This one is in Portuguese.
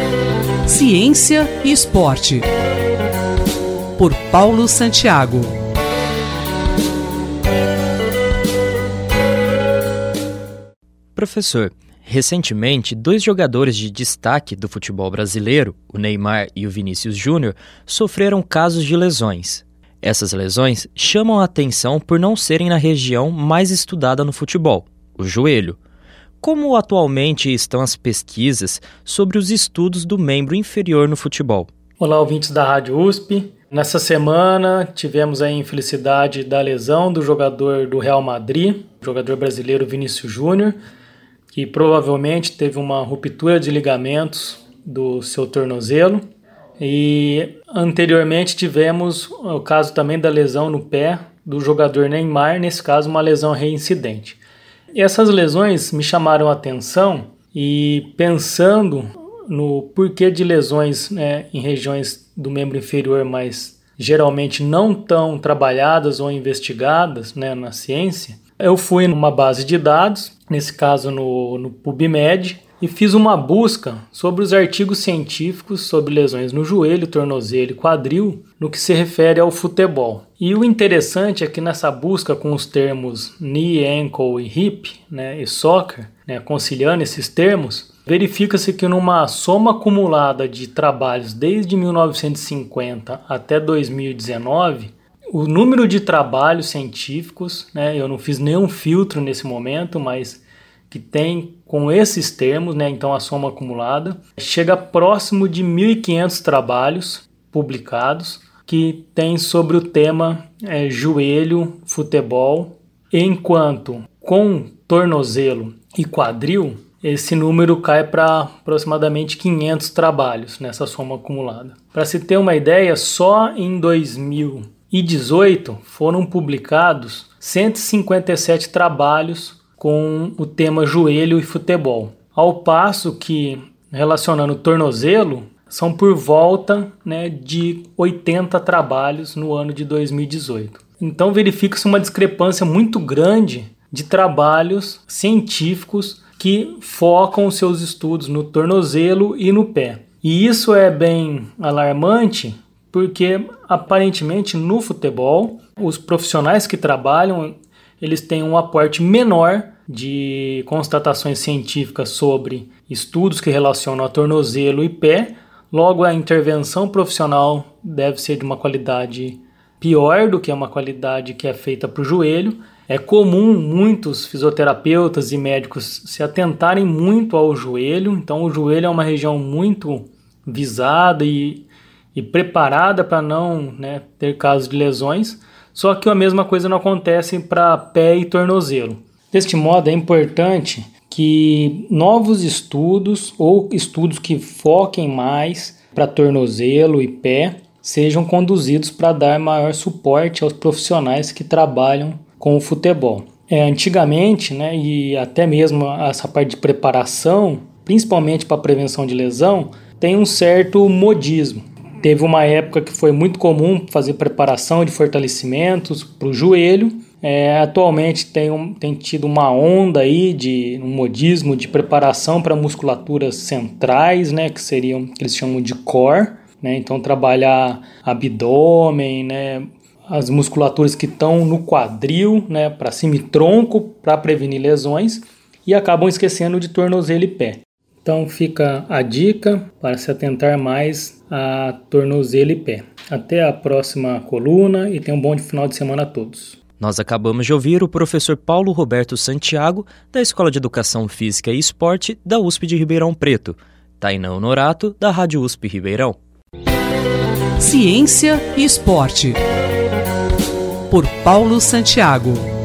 Ciência e Esporte, por Paulo Santiago. Professor, recentemente, 2 jogadores de destaque do futebol brasileiro, o Neymar e o Vinícius Júnior, sofreram casos de lesões. Essas lesões chamam a atenção por não serem na região mais estudada no futebol, o joelho. Como atualmente estão as pesquisas sobre os estudos do membro inferior no futebol? Olá, ouvintes da Rádio USP. Nessa semana tivemos a infelicidade da lesão do jogador do Real Madrid, o jogador brasileiro Vinícius Júnior, que provavelmente teve uma ruptura de ligamentos do seu tornozelo. E anteriormente tivemos o caso também da lesão no pé do jogador Neymar, nesse caso uma lesão reincidente. E essas lesões me chamaram a atenção e pensando no porquê de lesões em regiões do membro inferior, mas geralmente não tão trabalhadas ou investigadas na ciência, eu fui numa base de dados, nesse caso no PubMed, e fiz uma busca sobre os artigos científicos sobre lesões no joelho, tornozelo e quadril no que se refere ao futebol. E o interessante é que nessa busca com os termos knee, ankle e hip, e soccer, conciliando esses termos, verifica-se que numa soma acumulada de trabalhos desde 1950 até 2019, o número de trabalhos científicos, eu não fiz nenhum filtro nesse momento, mas que tem com esses termos, então a soma acumulada, chega próximo de 1.500 trabalhos publicados que tem sobre o tema joelho, futebol, enquanto com tornozelo e quadril, esse número cai para aproximadamente 500 trabalhos nessa soma acumulada. Para se ter uma ideia, só em 2018 foram publicados 157 trabalhos com o tema joelho e futebol. Ao passo que, relacionando o tornozelo, são por volta de 80 trabalhos no ano de 2018. Então verifica-se uma discrepância muito grande de trabalhos científicos que focam os seus estudos no tornozelo e no pé. E isso é bem alarmante porque, aparentemente, no futebol, os profissionais que trabalham eles têm um aporte menor de constatações científicas sobre estudos que relacionam a tornozelo e pé. Logo, a intervenção profissional deve ser de uma qualidade pior do que uma qualidade que é feita para o joelho. É comum muitos fisioterapeutas e médicos se atentarem muito ao joelho. Então, o joelho é uma região muito visada e preparada para não ter casos de lesões. Só que a mesma coisa não acontece para pé e tornozelo. Deste modo, é importante que novos estudos ou estudos que foquem mais para tornozelo e pé sejam conduzidos para dar maior suporte aos profissionais que trabalham com o futebol. Antigamente, e até mesmo essa parte de preparação, principalmente para prevenção de lesão, tem um certo modismo. Teve uma época que foi muito comum fazer preparação de fortalecimentos para o joelho. Atualmente tem tido uma onda aí de um modismo de preparação para musculaturas centrais, que eles chamam de core. Então trabalhar abdômen, as musculaturas que estão no quadril, para cima e tronco, para prevenir lesões, e acabam esquecendo de tornozelo e pé. Então fica a dica para se atentar mais a tornozelo e pé. Até a próxima coluna e tenham um bom final de semana a todos. Nós acabamos de ouvir o professor Paulo Roberto Santiago, da Escola de Educação Física e Esporte da USP de Ribeirão Preto, Tainá Honorato, da Rádio USP Ribeirão. Ciência e Esporte, por Paulo Santiago.